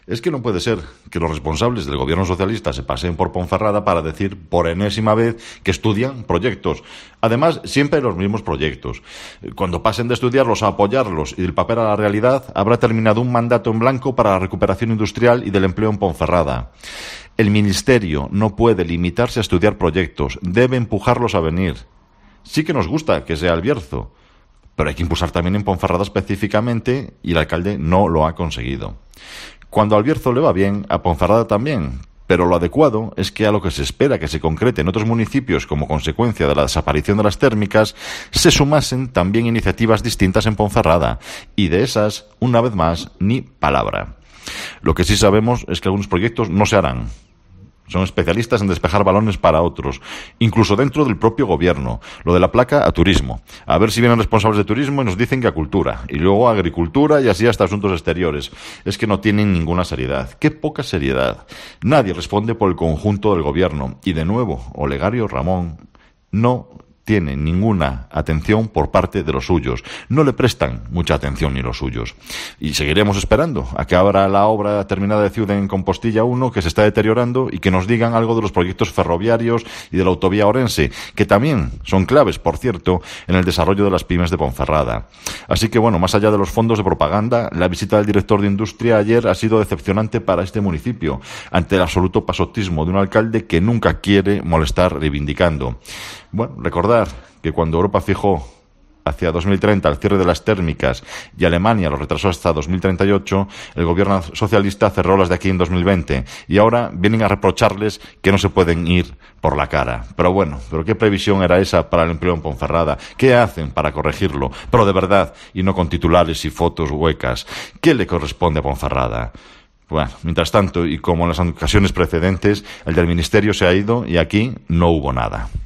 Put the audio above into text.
Es que no puede ser que los responsables del gobierno socialista se paseen por Ponferrada para decir por enésima vez que estudian proyectos. Además, siempre los mismos proyectos. Cuando pasen de estudiarlos a apoyarlos y del papel a la realidad, habrá terminado un mandato en blanco para la recuperación industrial y del empleo en Ponferrada. El Ministerio no puede limitarse a estudiar proyectos, debe empujarlos a venir. Sí que nos gusta que sea el Bierzo, pero hay que impulsar también en Ponferrada específicamente y el alcalde no lo ha conseguido. Cuando al Bierzo le va bien, a Ponferrada también, pero lo adecuado es que a lo que se espera que se concrete en otros municipios como consecuencia de la desaparición de las térmicas, se sumasen también iniciativas distintas en Ponferrada, y de esas, una vez más, ni palabra. Lo que sí sabemos es que algunos proyectos no se harán. Son especialistas en despejar balones para otros, incluso dentro del propio gobierno. Lo de la placa a turismo. A ver si vienen responsables de turismo y nos dicen que a cultura, y luego a agricultura y así hasta asuntos exteriores. Es que no tienen ninguna seriedad. ¡Qué poca seriedad! Nadie responde por el conjunto del gobierno. Y de nuevo, Olegario Ramón no tiene ninguna atención por parte de los suyos. No le prestan mucha atención ni los suyos. Y seguiremos esperando a que abra la obra terminada de Ciudad en Compostilla 1, que se está deteriorando, y que nos digan algo de los proyectos ferroviarios y de la autovía orense, que también son claves, por cierto, en el desarrollo de las pymes de Ponferrada. Así que, bueno, más allá de los fondos de propaganda, la visita del director de Industria ayer ha sido decepcionante para este municipio, ante el absoluto pasotismo de un alcalde que nunca quiere molestar reivindicando. Bueno, recordar que cuando Europa fijó hacia 2030 el cierre de las térmicas y Alemania lo retrasó hasta 2038, el gobierno socialista cerró las de aquí en 2020 y ahora vienen a reprocharles que no se pueden ir por la cara. Pero bueno, ¿qué previsión era esa para el empleo en Ponferrada? ¿Qué hacen para corregirlo? Pero de verdad, y no con titulares y fotos huecas. ¿Qué le corresponde a Ponferrada? Bueno, mientras tanto, y como en las ocasiones precedentes, el del Ministerio se ha ido y aquí no hubo nada.